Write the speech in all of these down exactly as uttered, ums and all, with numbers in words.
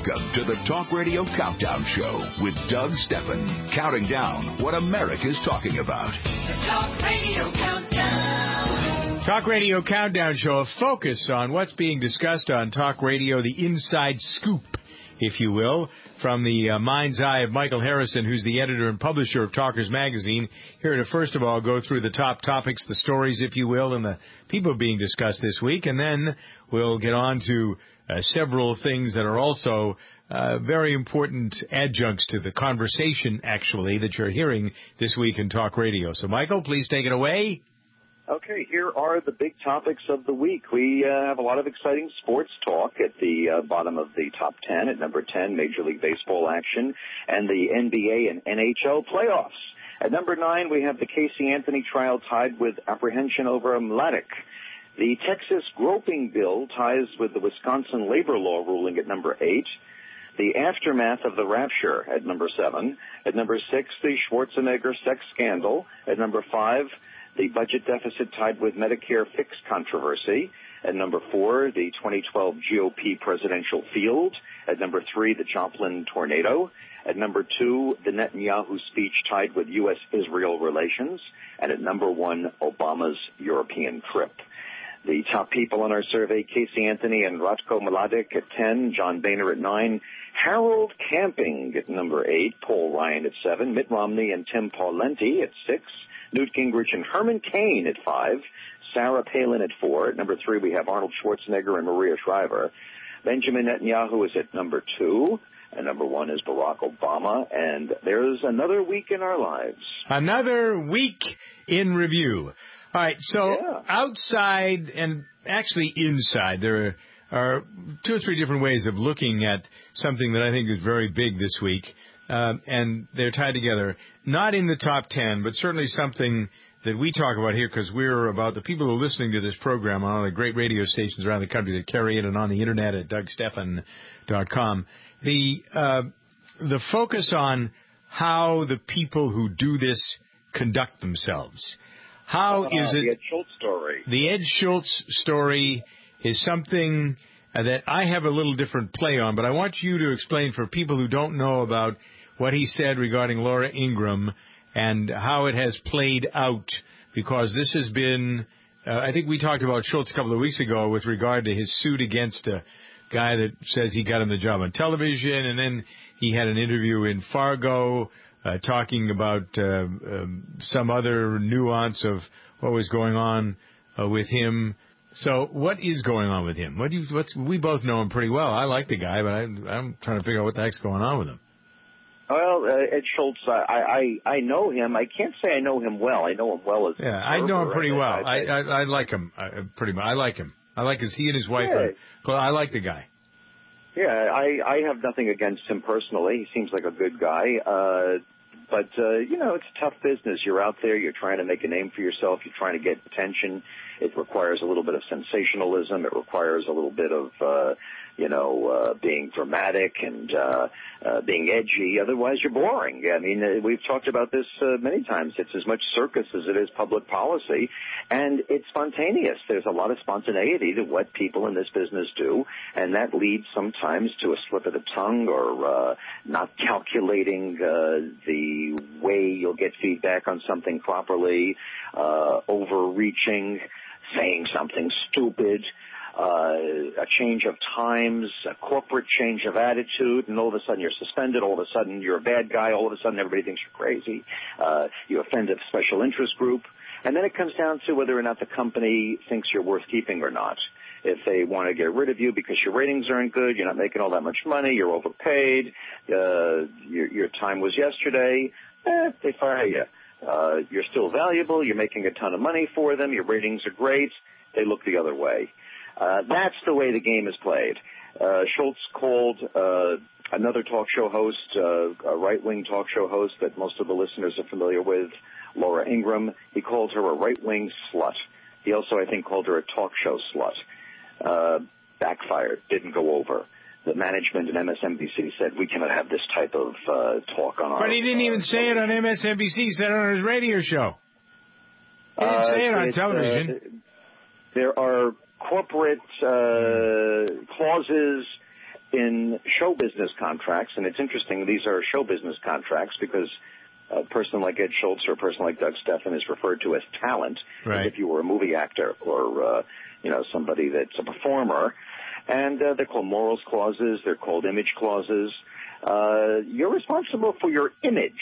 Welcome to the Talk Radio Countdown Show with Doug Steffen, counting down what America's talking about. The Talk Radio Countdown. Talk Radio Countdown Show, a focus on what's being discussed on Talk Radio, the inside scoop, if you will, from the uh, mind's eye of Michael Harrison, who's the editor and publisher of Talkers Magazine. Here to, first of all, go through the top topics, the stories, if you will, and the people being discussed this week. And then we'll get on to uh, several things that are also uh, very important adjuncts to the conversation, actually, that you're hearing this week in Talk Radio. So, Michael, please take it away. Okay, here are the big topics of the week. We uh, have a lot of exciting sports talk at the uh, bottom of the top ten. At number ten, Major League Baseball action and the N B A and N H L playoffs. At number nine, we have the Casey Anthony trial tied with apprehension over Mladic. The Texas groping bill ties with the Wisconsin labor law ruling at number eight. The aftermath of the rapture at number seven. At number six, the Schwarzenegger sex scandal. At number five, the budget deficit tied with Medicare fix controversy. At number four, the twenty twelve G O P presidential field. At number three, the Joplin tornado. At number two, the Netanyahu speech tied with U S Israel relations. And at number one, Obama's European trip. The top people on our survey, Casey Anthony and Ratko Mladic at ten, John Boehner at nine, Harold Camping at number eight, Paul Ryan at seven, Mitt Romney and Tim Pawlenty at six, Newt Gingrich and Herman Cain at five, Sarah Palin at four. At number three, we have Arnold Schwarzenegger and Maria Shriver. Benjamin Netanyahu is at number two. And number one is Barack Obama. And there's another week in our lives. Another week in review. All right, so yeah. outside and actually inside, there are, are two or three different ways of looking at something that I think is very big this week. Um, and they're tied together, not in the top ten, but certainly something that we talk about here because we're about the people who are listening to this program on all the great radio stations around the country that carry it and on the Internet at doug steffen dot com. The, uh, the focus on how the people who do this conduct themselves. How uh, is it? The Ed Schultz story. The Ed Schultz story is something uh, that I have a little different play on, but I want you to explain for people who don't know about what he said regarding Laura Ingraham and how it has played out, because this has been, uh, I think we talked about Schultz a couple of weeks ago with regard to his suit against a guy that says he got him the job on television, and then he had an interview in Fargo uh, talking about uh, um, some other nuance of what was going on uh, with him. So what is going on with him? What do you, what's, we both know him pretty well. I like the guy, but I, I'm trying to figure out what the heck's going on with him. Well, uh, Ed Schultz, I, I I know him. I can't say I know him well. I know him well as yeah. I know him pretty well. I I, I like him I, pretty much. I like him. I like his he and his wife. Yeah. Are, I like the guy. Yeah, I I have nothing against him personally. He seems like a good guy. Uh, but uh, you know, it's a tough business. You're out there. You're trying to make a name for yourself. You're trying to get attention. It requires a little bit of sensationalism. It requires a little bit of, uh, you know, uh, being dramatic and uh, uh, being edgy. Otherwise, you're boring. I mean, uh, we've talked about this uh, many times. It's as much circus as it is public policy, and it's spontaneous. There's a lot of spontaneity to what people in this business do, and that leads sometimes to a slip of the tongue or uh, not calculating uh, the way you'll get feedback on something properly, uh, overreaching, saying something stupid, uh, a change of times, a corporate change of attitude, and all of a sudden you're suspended, all of a sudden you're a bad guy, all of a sudden everybody thinks you're crazy, uh, you offend a special interest group, and then it comes down to whether or not the company thinks you're worth keeping or not. If they want to get rid of you because your ratings aren't good, you're not making all that much money, you're overpaid, uh, your, your time was yesterday, eh, they fire you. Uh, you're still valuable, you're making a ton of money for them, your ratings are great, they look the other way. Uh, that's the way the game is played. Uh, Schultz called uh, another talk show host, uh, a right-wing talk show host that most of the listeners are familiar with, Laura Ingraham. He called her a right-wing slut. He also, I think, called her a talk show slut. Uh, backfired, didn't go over. The management in M S N B C said, we cannot have this type of uh, talk on our... But he didn't even uh, say it on M S N B C. He said it on his radio show. He didn't uh, say it on it, television. Uh, there are corporate uh, clauses in show business contracts, and it's interesting, these are show business contracts because a person like Ed Schultz or a person like Doug Stephan is referred to as talent, right. as if you were a movie actor or, uh, you know, somebody that's a performer. And uh, they're called morals clauses. They're called image clauses. Uh, you're responsible for your image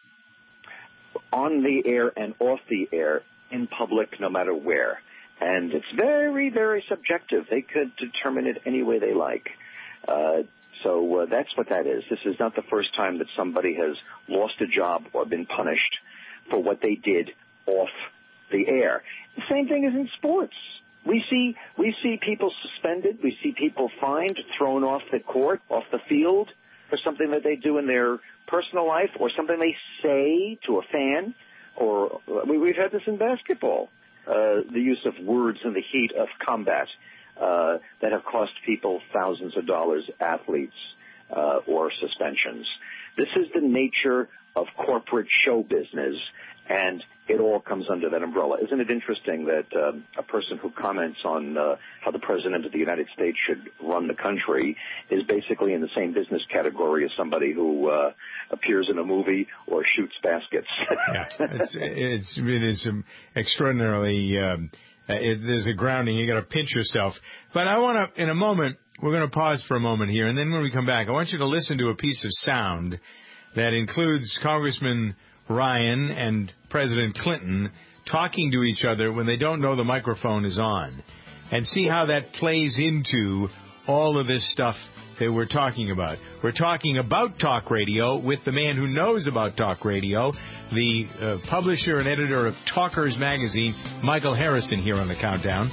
on the air and off the air in public, no matter where. And it's very, very subjective. They could determine it any way they like. Uh, so uh, that's what that is. This is not the first time that somebody has lost a job or been punished for what they did off the air. The same thing is in sports. We see we see people suspended. We see people fined, thrown off the court, off the field for something that they do in their personal life or something they say to a fan. Or we, we've had this in basketball, uh, the use of words in the heat of combat uh, that have cost people thousands of dollars, athletes, uh, or suspensions. This is the nature of corporate show business, and it all comes under that umbrella. Isn't it interesting that uh, a person who comments on uh, how the President of the United States should run the country is basically in the same business category as somebody who uh, appears in a movie or shoots baskets? Yeah, it's, it's, it is extraordinarily, um, it, there's a grounding. You got to pinch yourself. But I want to, in a moment, we're going to pause for a moment here, and then when we come back, I want you to listen to a piece of sound that includes Congressman Ryan and President Clinton talking to each other when they don't know the microphone is on, and see how that plays into all of this stuff that we're talking about. We're talking about talk radio with the man who knows about talk radio, the uh, publisher and editor of Talkers Magazine, Michael Harrison, here on the Countdown.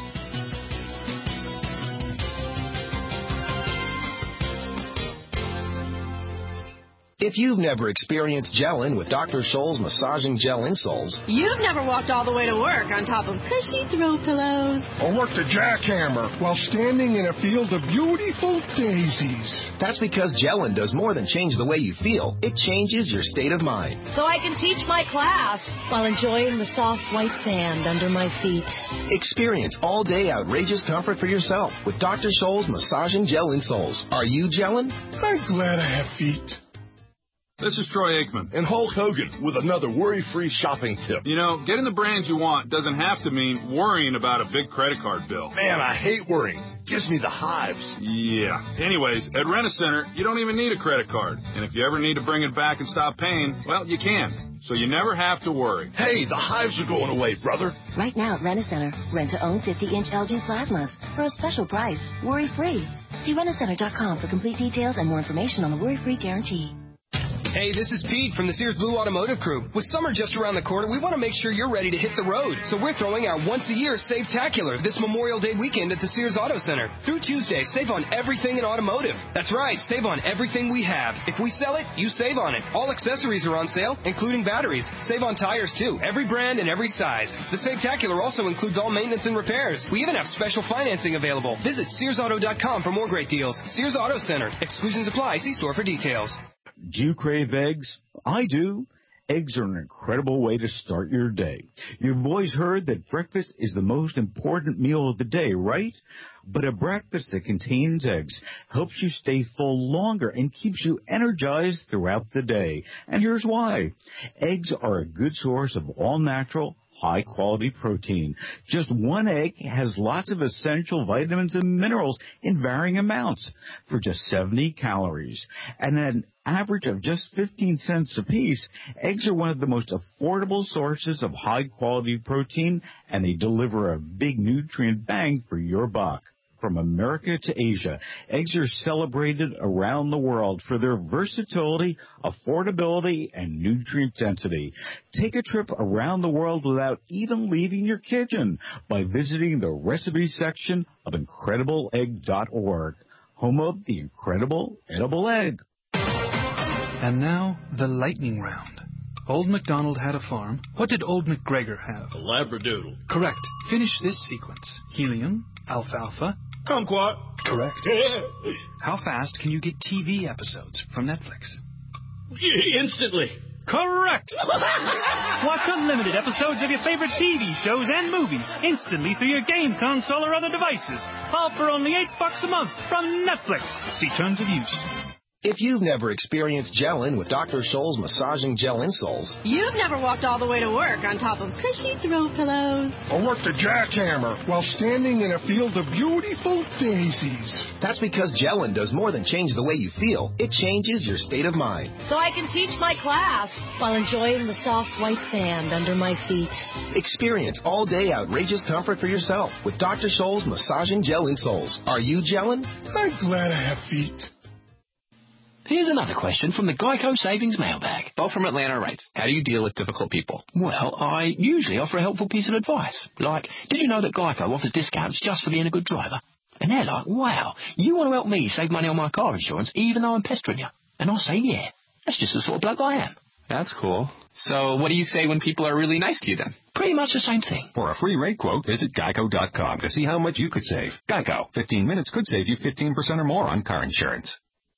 If you've never experienced gelling with Doctor Scholl's massaging gel insoles, you've never walked all the way to work on top of cushy throw pillows, or worked a jackhammer while standing in a field of beautiful daisies. That's because gelling does more than change the way you feel. It changes your state of mind. So I can teach my class while enjoying the soft white sand under my feet. Experience all-day outrageous comfort for yourself with Doctor Scholl's massaging gel insoles. Are you gelling? I'm glad I have feet. This is Troy Aikman. And Hulk Hogan with another worry-free shopping tip. You know, getting the brands you want doesn't have to mean worrying about a big credit card bill. Man, I hate worrying. Gives me the hives. Yeah. Anyways, at Rent-A-Center, you don't even need a credit card. And if you ever need to bring it back and stop paying, well, you can. So you never have to worry. Hey, the hives are going away, brother. Right now at Rent-A-Center, rent to own fifty-inch L G plasmas for a special price, worry-free. See rent a center dot com for complete details and more information on the worry-free guarantee. Hey, this is Pete from the Sears Blue Automotive Crew. With summer just around the corner, we want to make sure you're ready to hit the road. So we're throwing our once-a-year Save-tacular this Memorial Day weekend at the Sears Auto Center. Through Tuesday, save on everything in automotive. That's right, save on everything we have. If we sell it, you save on it. All accessories are on sale, including batteries. Save on tires, too. Every brand and every size. The Save-tacular also includes all maintenance and repairs. We even have special financing available. Visit Sears Auto dot com for more great deals. Sears Auto Center. Exclusions apply. See store for details. Do you crave eggs? I do. Eggs are an incredible way to start your day. You've always heard that breakfast is the most important meal of the day, right? But a breakfast that contains eggs helps you stay full longer and keeps you energized throughout the day. And here's why. Eggs are a good source of all-natural, high-quality protein. Just one egg has lots of essential vitamins and minerals in varying amounts for just seventy calories. And an average of just fifteen cents apiece, eggs are one of the most affordable sources of high-quality protein, and they deliver a big nutrient bang for your buck. From America to Asia, eggs are celebrated around the world for their versatility, affordability, and nutrient density. Take a trip around the world without even leaving your kitchen by visiting the recipe section of incredible egg dot org, home of the incredible edible egg. And now, the lightning round. Old MacDonald had a farm. What did Old MacGregor have? A Labradoodle. Correct. Finish this sequence. Helium, alfalfa. Kumquat. Correct. How fast can you get T V episodes from Netflix? Instantly. Correct! Watch unlimited episodes of your favorite T V shows and movies instantly through your game console or other devices. All for only eight bucks a month from Netflix. See terms of use. If you've never experienced gelling with Doctor Scholl's massaging gel insoles, You've never walked all the way to work on top of cushy throw pillows. Or worked a jackhammer while standing in a field of beautiful daisies. That's because gelling does more than change the way you feel. It changes your state of mind. So I can teach my class while enjoying the soft white sand under my feet. Experience all-day outrageous comfort for yourself with Doctor Scholl's massaging gel insoles. Are you gelling? I'm glad I have feet. Here's another question from the Geico Savings Mailbag. Bob from Atlanta writes, how do you deal with difficult people? Well, I usually offer a helpful piece of advice. Like, did you know that Geico offers discounts just for being a good driver? And they're like, wow, you want to help me save money on my car insurance even though I'm pestering you? And I say, yeah, that's just the sort of bloke I am. That's cool. So what do you say when people are really nice to you then? Pretty much the same thing. For a free rate quote, visit geico dot com to see how much you could save. Geico. fifteen minutes could save you fifteen percent or more on car insurance.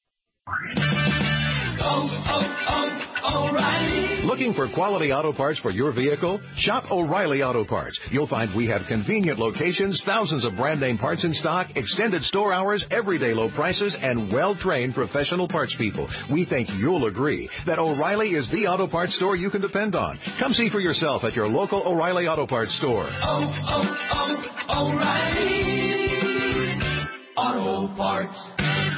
Oh, oh, oh, O'Reilly. Looking for quality auto parts for your vehicle? Shop O'Reilly Auto Parts. You'll find we have convenient locations, thousands of brand name parts in stock, extended store hours, everyday low prices, and well-trained professional parts people. We think you'll agree that O'Reilly is the auto parts store you can depend on. Come see for yourself at your local O'Reilly Auto Parts store. Oh, oh, oh, O'Reilly Auto Parts.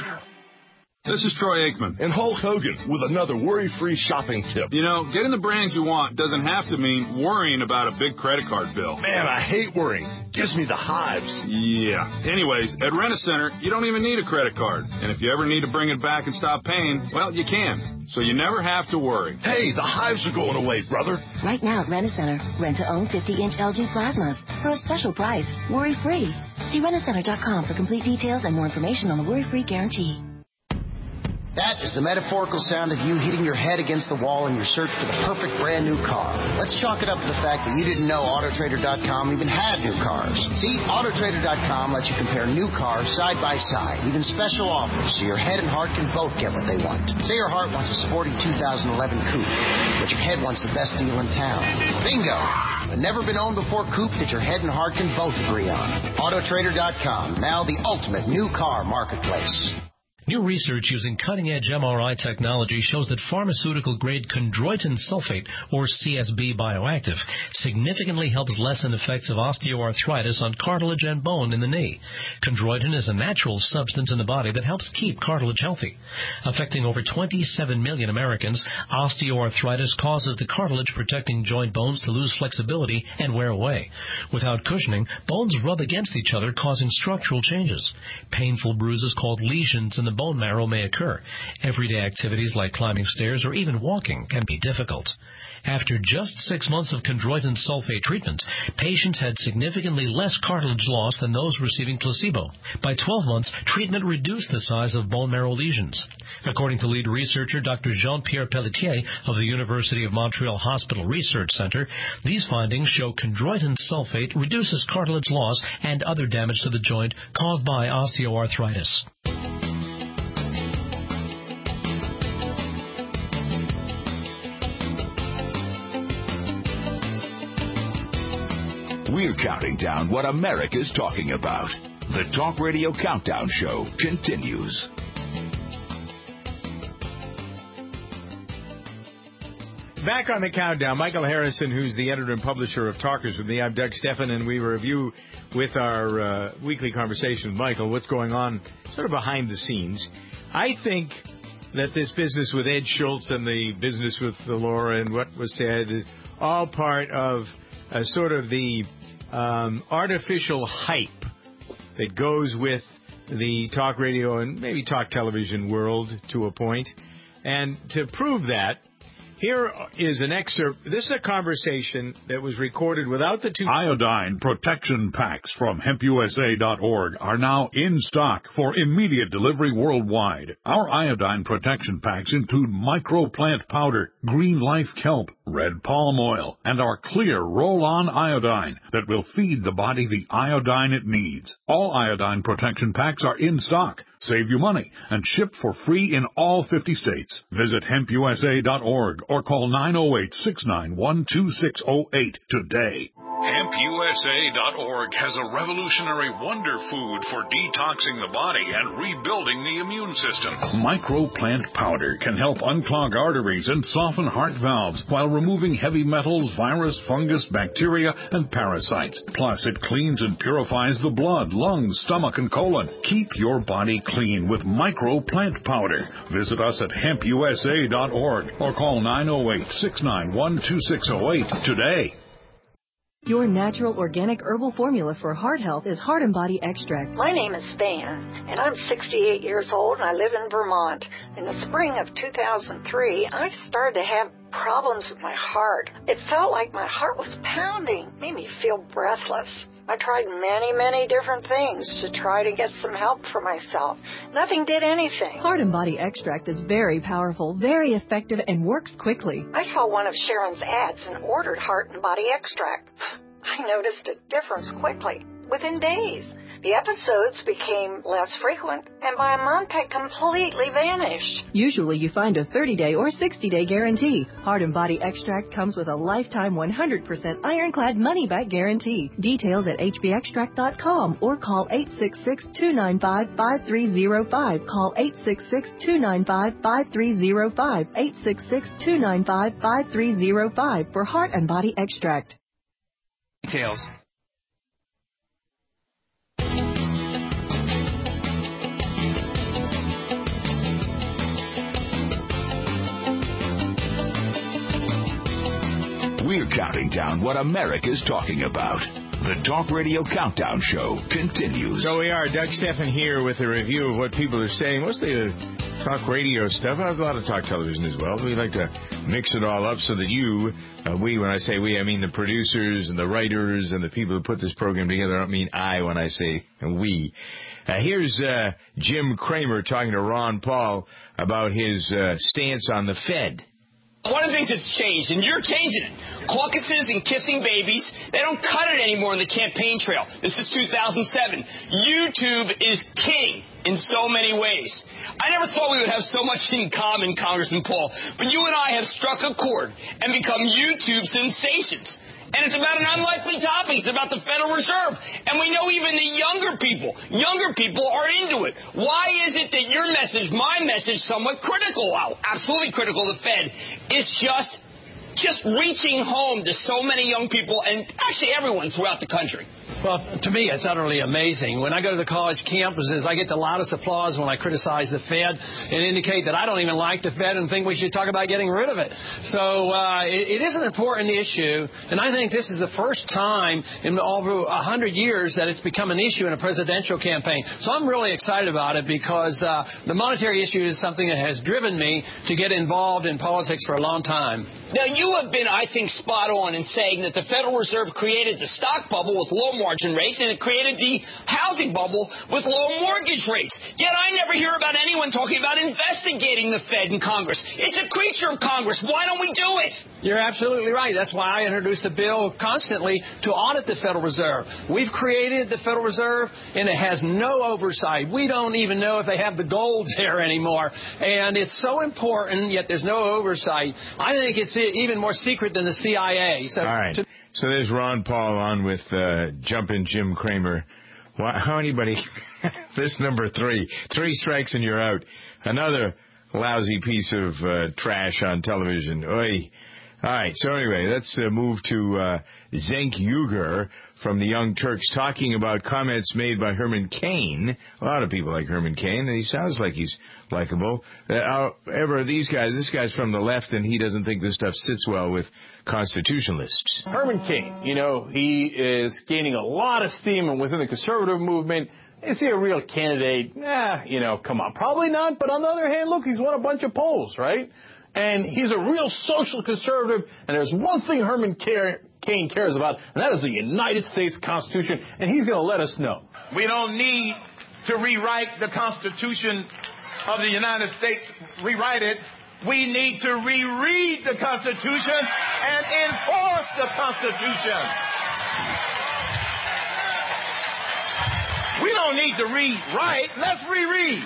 This is Troy Aikman. And Hulk Hogan with another worry-free shopping tip. You know, getting the brands you want doesn't have to mean worrying about a big credit card bill. Man, I hate worrying. Gives me the hives. Yeah. Anyways, at Rent-A-Center, you don't even need a credit card. And if you ever need to bring it back and stop paying, well, you can. So you never have to worry. Hey, the hives are going away, brother. Right now at Rent-A-Center, rent to own fifty-inch L G plasmas for a special price, worry-free. See rent a center dot com for complete details and more information on the worry-free guarantee. That is the metaphorical sound of you hitting your head against the wall in your search for the perfect brand new car. Let's chalk it up to the fact that you didn't know Auto Trader dot com even had new cars. See, Auto Trader dot com lets you compare new cars side by side, even special offers, so your head and heart can both get what they want. Say your heart wants a sporty two thousand eleven coupe, but your head wants the best deal in town. Bingo! A never-been-owned before coupe that your head and heart can both agree on. Auto Trader dot com, now the ultimate new car marketplace. New research using cutting-edge M R I technology shows that pharmaceutical-grade chondroitin sulfate, or C S B bioactive, significantly helps lessen effects of osteoarthritis on cartilage and bone in the knee. Chondroitin is a natural substance in the body that helps keep cartilage healthy. Affecting over twenty-seven million Americans, osteoarthritis causes the cartilage-protecting joint bones to lose flexibility and wear away. Without cushioning, bones rub against each other, causing structural changes. Painful bruises called lesions in the bone marrow may occur. Everyday activities like climbing stairs or even walking can be difficult. After just six months of chondroitin sulfate treatment, patients had significantly less cartilage loss than those receiving placebo. By twelve months, treatment reduced the size of bone marrow lesions. According to lead researcher Doctor Jean-Pierre Pelletier of the University of Montreal Hospital Research Center, these findings show chondroitin sulfate reduces cartilage loss and other damage to the joint caused by osteoarthritis. We're counting down what America's talking about. The Talk Radio Countdown Show continues. Back on the countdown, Michael Harrison, who's the editor and publisher of Talkers with Me. I'm Doug Stephan, and we review with our uh, weekly conversation with Michael what's going on sort of behind the scenes. I think that this business with Ed Schultz and the business with Laura and what was said, all part of uh, sort of the um, artificial hype that goes with the talk radio and maybe talk television world to a point. And to prove that, here is an excerpt. This is a conversation that was recorded without the two... Iodine protection packs from hemp U S A dot org are now in stock for immediate delivery worldwide. Our iodine protection packs include microplant powder, green life kelp, red palm oil, and our clear roll-on iodine that will feed the body the iodine it needs. All iodine protection packs are in stock. save you money, and ship for free in all fifty states. Visit hemp u s a dot org or call nine oh eight, six nine one, two six oh eight today. hemp u s a dot org has a revolutionary wonder food for detoxing the body and rebuilding the immune system. Microplant powder can help unclog arteries and soften heart valves while removing heavy metals, virus, fungus, bacteria, and parasites. Plus, it cleans and purifies the blood, lungs, stomach, and colon. Keep your body clean with Microplant powder. Visit us at hemp u s a dot org or call nine oh eight, six nine one, two six oh eight today. Your natural organic herbal formula for heart health is Heart and Body Extract. My name is Van, and I'm sixty-eight years old, and I live in Vermont. In the spring of two thousand three, I started to have problems with my heart. It felt like my heart was pounding, made me feel breathless. I tried many, many different things to try to get some help for myself. Nothing did anything. Heart and Body Extract is very powerful, very effective, and works quickly. I saw one of Sharon's ads and ordered Heart and Body Extract. I noticed a difference quickly, within days. The episodes became less frequent, and by a month had completely vanished. Usually you find a thirty-day or sixty-day guarantee. Heart and Body Extract comes with a lifetime one hundred percent ironclad money-back guarantee. Details at h b extract dot com or call eight six six, two nine five, five three zero five. Call eight six six, two nine five, five three zero five. eight six six, two nine five, five three zero five for Heart and Body Extract. Details. We're counting down what America's talking about. The Talk Radio Countdown Show continues. So we are. Doug Stephan here with a review of what people are saying. Mostly the talk radio stuff. I have a lot of talk television as well. We like to mix it all up so that you, uh, we, when I say we, I mean the producers and the writers and the people who put this program together. I don't mean I when I say we. Uh, here's uh, Jim Cramer talking to Ron Paul about his uh, stance on the Fed. One of the things that's changed, and you're changing it, caucuses and kissing babies, they don't cut it anymore on the campaign trail. This is two thousand seven. YouTube is king in so many ways. I never thought we would have so much in common, Congressman Paul, but you and I have struck a chord and become YouTube sensations. And it's about an unlikely topic. It's about the Federal Reserve. And we know even the younger people, younger people are into it. Why is it that your message, my message, somewhat critical, well, absolutely critical of the Fed, is just, just reaching home to so many young people and actually everyone throughout the country? Well, to me, it's utterly amazing. When I go to the college campuses, I get the loudest applause when I criticize the Fed and indicate that I don't even like the Fed and think we should talk about getting rid of it. So uh, it, it is an important issue, and I think this is the first time in over a hundred years that it's become an issue in a presidential campaign. So I'm really excited about it because uh, the monetary issue is something that has driven me to get involved in politics for a long time. Now, you have been, I think, spot on in saying that the Federal Reserve created the stock bubble with low margin rates, and it created the housing bubble with low mortgage rates. Yet I never hear about anyone talking about investigating the Fed in Congress. It's a creature of Congress. Why don't we do it? You're absolutely right. That's why I introduce a bill constantly to audit the Federal Reserve. We've created the Federal Reserve, and it has no oversight. We don't even know if they have the gold there anymore. And it's so important, yet there's no oversight. I think it's even more secret than the C I A. So All right. To- so there's Ron Paul on with uh, Jumpin' Jim Cramer. Why, how anybody... this number three. Three strikes and you're out. Another lousy piece of uh, trash on television. Oy. All right, so anyway, let's uh, move to uh, Cenk Uygur from the Young Turks talking about comments made by Herman Cain. A lot of people like Herman Cain, and he sounds like he's likable. Uh, however, these guys, this guy's from the left, and he doesn't think this stuff sits well with constitutionalists. Herman Cain, you know, he is gaining a lot of steam within the conservative movement. Is he a real candidate? Nah, you know, come on. Probably not, but on the other hand, look, he's won a bunch of polls, right? And he's a real social conservative, and there's one thing Herman Cain cares about, and that is the United States Constitution, and he's going to let us know. We don't need to rewrite the Constitution of the United States, rewrite it. We need to reread the Constitution and enforce the Constitution. We don't don't need to rewrite. Let's reread.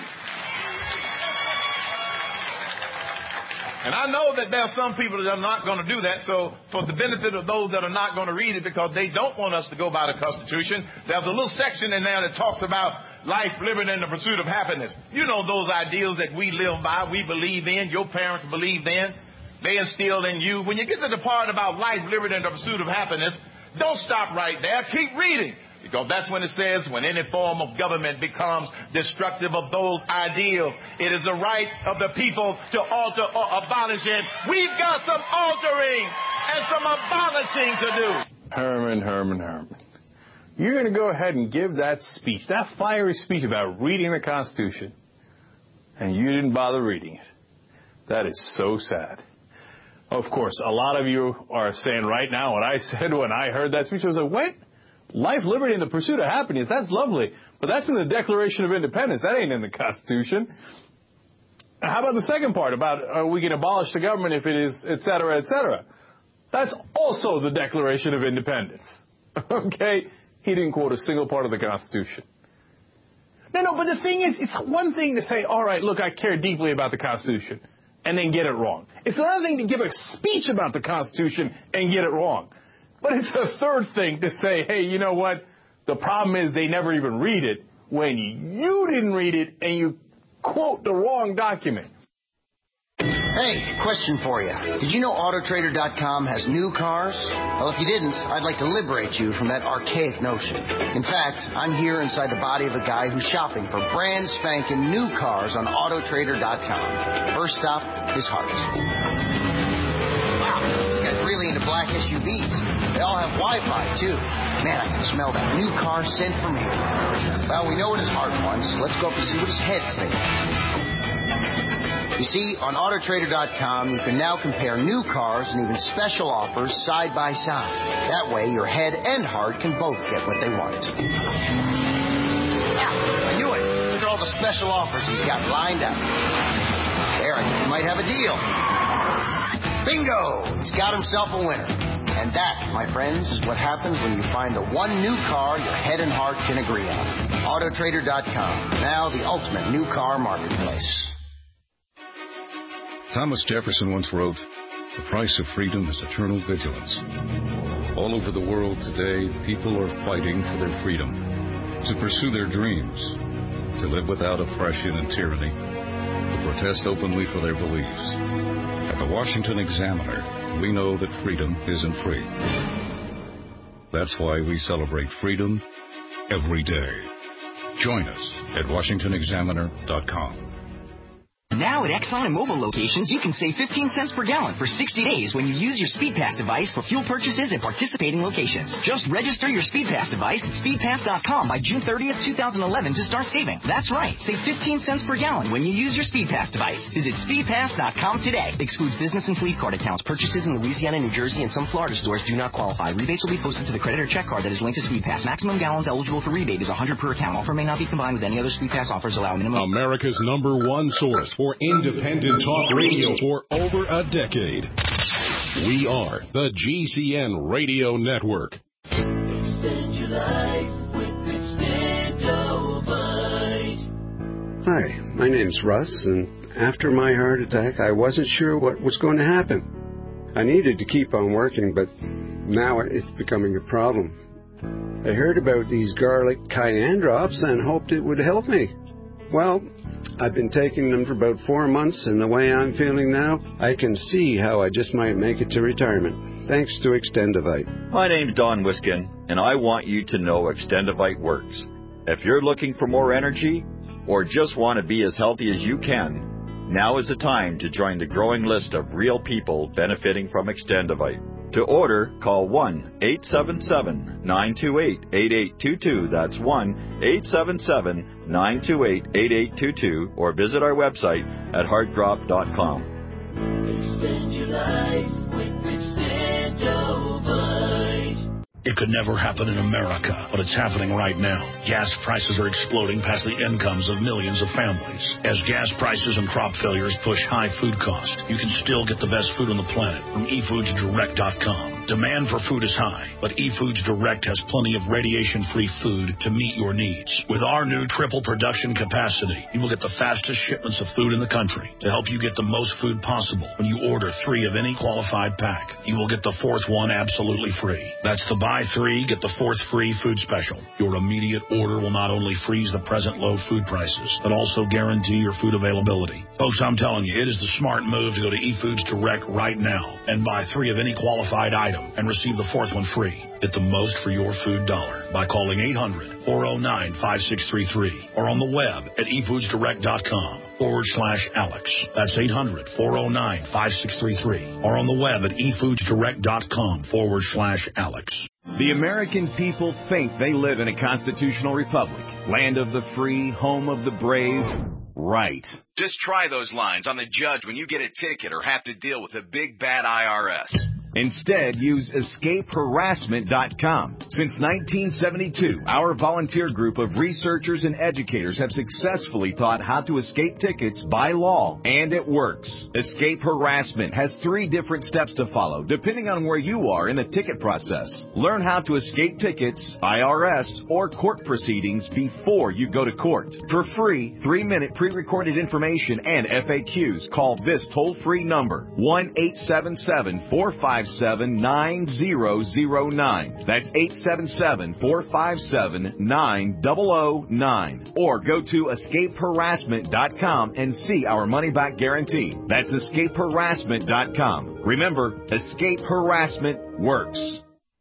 And I know that there are some people that are not going to do that. So for the benefit of those that are not going to read it because they don't want us to go by the Constitution, there's a little section in there that talks about life, liberty, and the pursuit of happiness. You know those ideals that we live by, we believe in, your parents believed in. They instilled in you. When you get to the part about life, liberty, and the pursuit of happiness, don't stop right there. Keep reading. Because that's when it says, when any form of government becomes destructive of those ideals, it is the right of the people to alter or abolish it. We've got some altering and some abolishing to do. Herman, Herman, Herman. You're going to go ahead and give that speech, that fiery speech about reading the Constitution, and you didn't bother reading it. That is so sad. Of course, a lot of you are saying right now what I said when I heard that speech. I was like, what? Life, liberty, and the pursuit of happiness, that's lovely. But that's in the Declaration of Independence. That ain't in the Constitution. How about the second part about uh, we can abolish the government if it is, et cetera, et cetera? That's also the Declaration of Independence. Okay? He didn't quote a single part of the Constitution. No, no, but the thing is, it's one thing to say, all right, look, I care deeply about the Constitution, and then get it wrong. It's another thing to give a speech about the Constitution and get it wrong. But it's a third thing to say, hey, you know what? The problem is they never even read it when you didn't read it and you quote the wrong document. Hey, question for you. Did you know Auto Trader dot com has new cars? Well, if you didn't, I'd like to liberate you from that archaic notion. In fact, I'm here inside the body of a guy who's shopping for brand spanking new cars on Auto Trader dot com. First stop, his heart. Wow, this guy's really into black S U Vs. They all have Wi-Fi, too. Man, I can smell that new car scent from here. Well, we know what his heart wants. Let's go up and see what his head's thinking. You see, on Auto Trader dot com, you can now compare new cars and even special offers side by side. That way, your head and heart can both get what they want. Ah, I knew it. Look at all the special offers he's got lined up. There, I think he might have a deal. Bingo! He's got himself a winner. And that, my friends, is what happens when you find the one new car your head and heart can agree on. Auto Trader dot com, now the ultimate new car marketplace. Thomas Jefferson once wrote, "The price of freedom is eternal vigilance." All over the world today, people are fighting for their freedom, to pursue their dreams, to live without oppression and tyranny, to protest openly for their beliefs. At the Washington Examiner, we know that freedom isn't free. That's why we celebrate freedom every day. Join us at Washington Examiner dot com. Now at Exxon and Mobil locations, you can save fifteen cents per gallon for sixty days when you use your SpeedPass device for fuel purchases at participating locations. Just register your SpeedPass device at speed pass dot com by June thirtieth, twenty eleven to start saving. That's right, save fifteen cents per gallon when you use your SpeedPass device. Visit speed pass dot com today. Excludes business and fleet card accounts. Purchases in Louisiana, New Jersey, and some Florida stores do not qualify. Rebates will be posted to the credit or check card that is linked to SpeedPass. Maximum gallons eligible for rebate is one hundred per account. Offer may not be combined with any other SpeedPass offers. Allow minimum. America's number one source for independent talk radio for over a decade. We are the G C N Radio Network. Extend your life with Extendovite. Hi, my name's Russ, and after my heart attack, I wasn't sure what was going to happen. I needed to keep on working, but now it's becoming a problem. I heard about these garlic cayenne drops and hoped it would help me. Well, I've been taking them for about four months, and the way I'm feeling now, I can see how I just might make it to retirement, thanks to Extendovite. My name's Don Wiskin, and I want you to know Extendovite works. If you're looking for more energy, or just want to be as healthy as you can, now is the time to join the growing list of real people benefiting from Extendovite. To order, call one eight seven seven, nine two eight, eight eight two two. That's one eight seven seven, nine two eight, eight eight two two, or visit our website at heart drop dot com. Extend your life with Extendovite. It could never happen in America, but it's happening right now. Gas prices are exploding past the incomes of millions of families. As gas prices and crop failures push high food costs, you can still get the best food on the planet from e foods direct dot com. Demand for food is high, but eFoods Direct has plenty of radiation-free food to meet your needs. With our new triple production capacity, you will get the fastest shipments of food in the country to help you get the most food possible. When you order three of any qualified pack, you will get the fourth one absolutely free. That's the buy three, get the fourth free food special. Your immediate order will not only freeze the present low food prices, but also guarantee your food availability. Folks, I'm telling you, it is the smart move to go to eFoods Direct right now and buy three of any qualified item and receive the fourth one free. Get the most for your food dollar by calling eight hundred, four oh nine, five six three three or on the web at efoodsdirect.com forward slash Alex. That's eight hundred, four oh nine, five six three three or on the web at efoodsdirect.com forward slash Alex. The American people think they live in a constitutional republic, land of the free, home of the brave. Right. Just try those lines on the judge when you get a ticket or have to deal with a big bad I R S. Instead, use escape harassment dot com. Since nineteen seventy-two, our volunteer group of researchers and educators have successfully taught how to escape tickets by law, and it works. Escape Harassment has three different steps to follow, depending on where you are in the ticket process. Learn how to escape tickets, I R S, or court proceedings before you go to court. For free, three-minute pre-recorded information and F A Qs, call this toll-free number, one eight seven seven, four five seven, nine zero zero nine. That's eight seven seven, four five seven, nine zero zero nine. Or go to escape harassment dot com and see our money-back guarantee. That's escape harassment dot com. Remember, Escape Harassment works.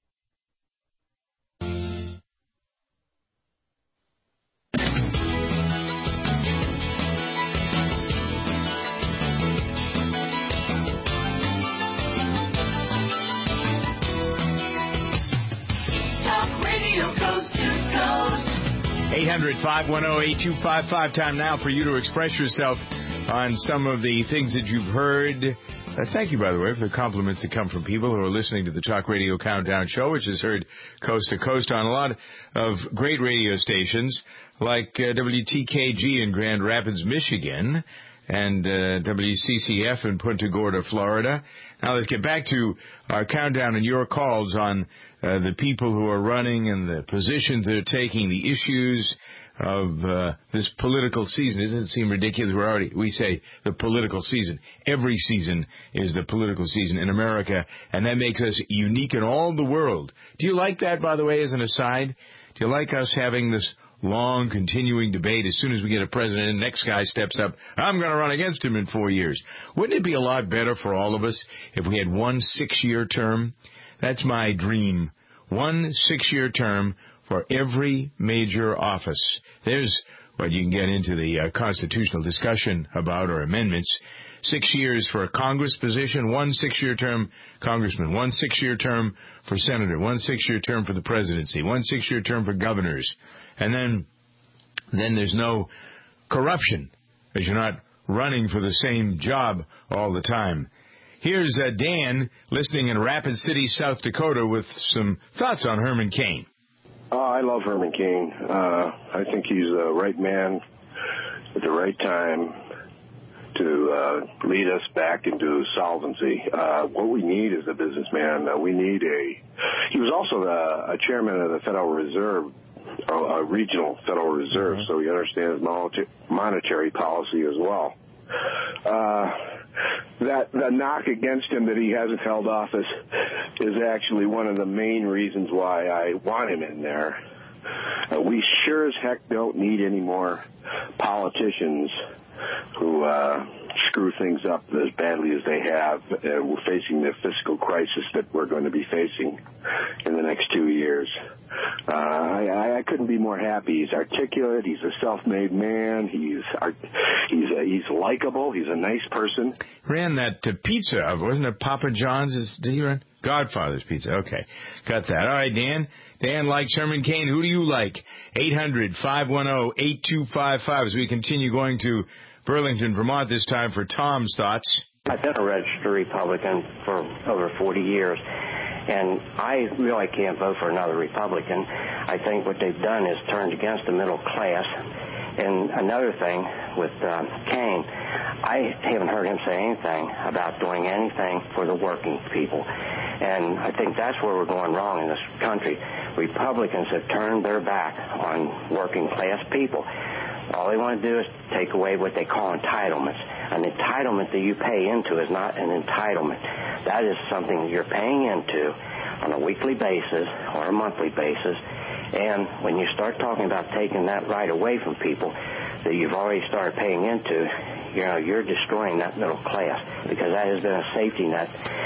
eight hundred, five one zero, eight two five five. Time now for you to express yourself on some of the things that you've heard. Uh, thank you, by the way, for the compliments that come from people who are listening to the Talk Radio Countdown Show, which is heard coast to coast on a lot of great radio stations like uh, W T K G in Grand Rapids, Michigan, and uh, W C C F in Punta Gorda, Florida. Now let's get back to our countdown and your calls on uh, the people who are running and the positions they're taking, the issues of uh, this political season. Doesn't it seem ridiculous? We're already, we say the political season. Every season is the political season in America, and that makes us unique in all the world. Do you like that, by the way, as an aside? Do you like us having this long, continuing debate? As soon as we get a president, the next guy steps up, I'm going to run against him in four years. Wouldn't it be a lot better for all of us if we had one six-year term? That's my dream. One six-year term for every major office. There's what you can get into the uh, constitutional discussion about, or amendments. Six years for a Congress position, one six-year term congressman, one six-year term for senator, one six-year term for the presidency, one six-year term for governors. And then, then there's no corruption, as you're not running for the same job all the time. Here's uh, Dan, listening in Rapid City, South Dakota, with some thoughts on Herman Cain. Oh, I love Herman Cain. Uh, I think he's the right man at the right time to uh, lead us back into solvency. Uh, what we need is a businessman. Uh, we need a... He was also the, a chairman of the Federal Reserve, a, a regional Federal Reserve, mm-hmm. so he understands monetary policy as well. Uh, that the knock against him that he hasn't held office is actually one of the main reasons why I want him in there. Uh, we sure as heck don't need any more politicians who uh, screw things up as badly as they have. Uh, we're facing the fiscal crisis that we're going to be facing in the next two years. Uh, I, I couldn't be more happy. He's articulate. He's a self-made man. He's he's uh, he's likable. He's a nice person. Ran that uh, pizza, wasn't it? Papa John's. Is, did he run? Godfather's Pizza. Okay, got that. All right, Dan. Dan likes Herman Cain. Who do you like? eight hundred, five one zero, eight two five five. As we continue going to Burlington, Vermont, this time for Tom's thoughts. I've been a registered Republican for over forty years. And I really can't vote for another Republican. I think what they've done is turned against the middle class. And another thing with uh, Kaine, I haven't heard him say anything about doing anything for the working people. And I think that's where we're going wrong in this country. Republicans have turned their back on working class people. All they want to do is take away what they call entitlements. An entitlement that you pay into is not an entitlement. That is something you're paying into on a weekly basis or a monthly basis. And when you start talking about taking that right away from people that you've already started paying into, you know, you're destroying that middle class, because that has been a safety net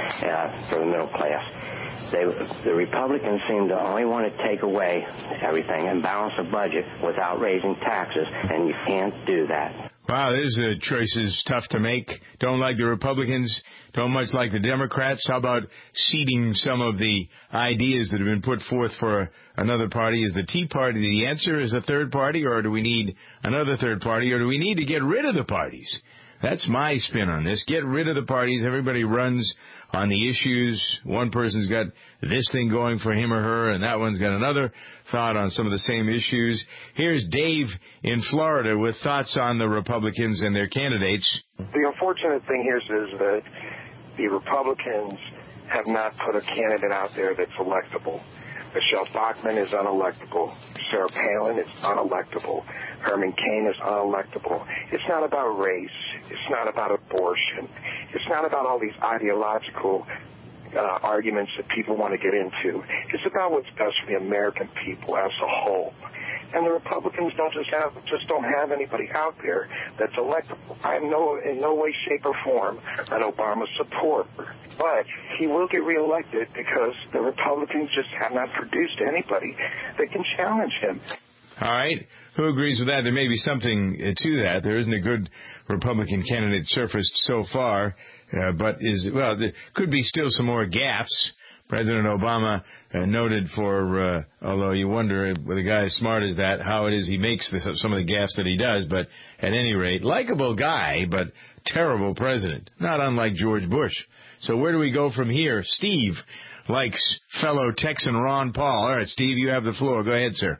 uh, for the middle class. They, the Republicans seem to only want to take away everything and balance the budget without raising taxes, and you can't do that. Wow, this uh, choice is tough to make. Don't like the Republicans, don't much like the Democrats. How about seeding some of the ideas that have been put forth for another party? Is the Tea Party the answer? Is a third party, or do we need another third party, or do we need to get rid of the parties? That's my spin on this. Get rid of the parties. Everybody runs on the issues. One person's got this thing going for him or her, and that one's got another thought on some of the same issues. Here's Dave in Florida with thoughts on the Republicans and their candidates. The unfortunate thing here is that the Republicans have not put a candidate out there that's electable. Michelle Bachmann is unelectable. Sarah Palin is unelectable. Herman Cain is unelectable. It's not about race. It's not about abortion. It's not about all these ideological uh, arguments that people want to get into. It's about what's best for the American people as a whole. And the Republicans don't just have just don't have anybody out there that's electable. I'm no in no way, shape, or form an Obama supporter, but he will get reelected because the Republicans just have not produced anybody that can challenge him. All right. Who agrees with that? There may be something to that. There isn't a good Republican candidate surfaced so far, uh, but is well, there could be still some more gaffes. President Obama uh, noted for, uh, although you wonder with a guy as smart as that, how it is he makes the, some of the gaffes that he does, but at any rate, likable guy, but terrible president, not unlike George Bush. So where do we go from here? Steve likes fellow Texan Ron Paul. All right, Steve, you have the floor. Go ahead, sir.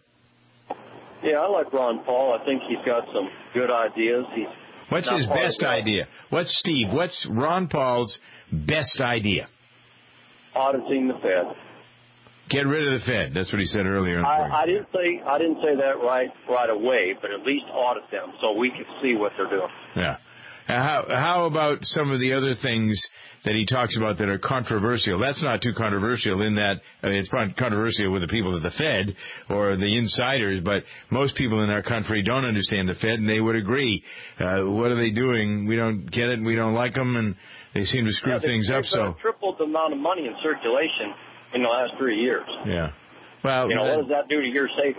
Yeah, I like Ron Paul. I think he's got some good ideas. He's What's his best idea? What's Steve? What's Ron Paul's best idea? Auditing the Fed. Get rid of the Fed. That's what he said earlier. I, I didn't say I didn't say that right right away, but at least audit them so we can see what they're doing. Yeah. How how about some of the other things that he talks about that are controversial? That's not too controversial in that I mean, it's controversial with the people at the Fed or the insiders, but most people in our country don't understand the Fed, and they would agree. Uh, what are they doing? We don't get it. We don't like them, and they seem to screw yeah, they, things up. So tripled the amount of money in circulation in the last three years. Yeah. Well, you know, that, what does that do to your savings?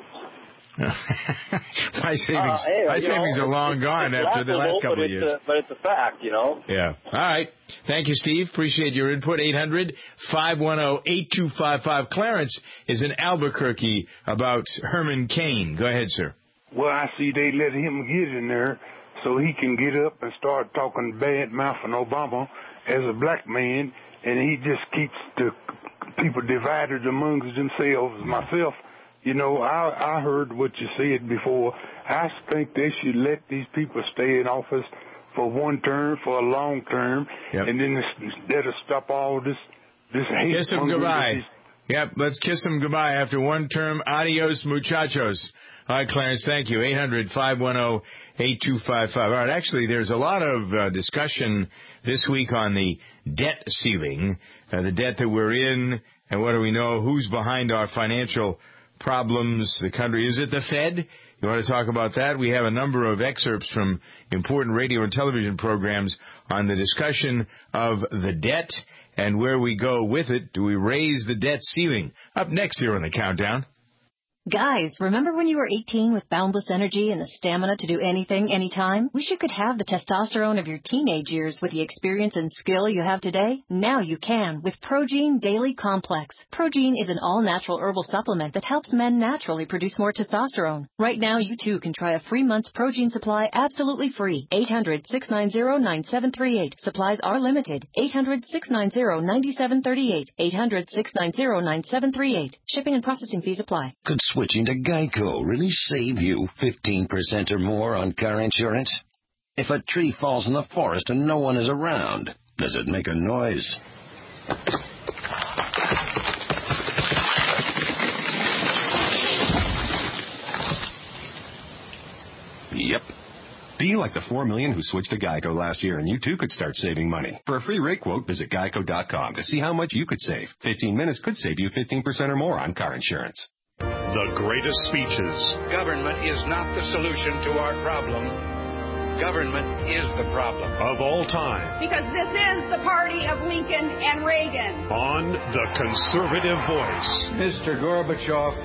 my savings, uh, hey, my savings know, are long gone after the last couple of years. A, but it's a fact, you know. Yeah. All right. Thank you, Steve. Appreciate your input. eight hundred, five one zero, eight two five five. Clarence is in Albuquerque about Herman Cain. Go ahead, sir. Well, I see they let him get in there so he can get up and start talking bad mouth on Obama as a black man, and he just keeps the people divided amongst themselves. Myself, you know, I, I heard what you said before. I think they should let these people stay in office for one term, for a long term, yep. and then that'll stop all this this hate. Kiss them goodbye. Yep, let's kiss them goodbye after one term. Adios, muchachos. All right, Clarence, thank you. eight hundred, five one zero, eight two five five. All right, actually, there's a lot of uh, discussion this week on the debt ceiling, uh, the debt that we're in, and what do we know, who's behind our financial problems, the country. Is it the Fed? You want to talk about that? We have a number of excerpts from important radio and television programs on the discussion of the debt and where we go with it. Do we raise the debt ceiling? Up next here on the Countdown. Guys, remember when you were eighteen with boundless energy and the stamina to do anything, anytime? Wish you could have the testosterone of your teenage years with the experience and skill you have today? Now you can with Progene Daily Complex. Progene is an all-natural herbal supplement that helps men naturally produce more testosterone. Right now, you too can try a free month's Progene supply absolutely free. eight hundred, six nine zero, nine seven three eight. Supplies are limited. eight hundred, six nine zero, nine seven three eight. eight hundred, six nine zero, nine seven three eight. Shipping and processing fees apply. Could switching to Geico really save you fifteen percent or more on car insurance? If a tree falls in the forest and no one is around, does it make a noise? Yep. Be like the four million who switched to Geico last year, and you too could start saving money. For a free rate quote, visit geico dot com to see how much you could save. fifteen minutes could save you fifteen percent or more on car insurance. The greatest speeches. Government is not the solution to our problem. Government is the problem. Of all time. Because this is the party of Lincoln and Reagan. On The Conservative Voice. Mister Gorbachev,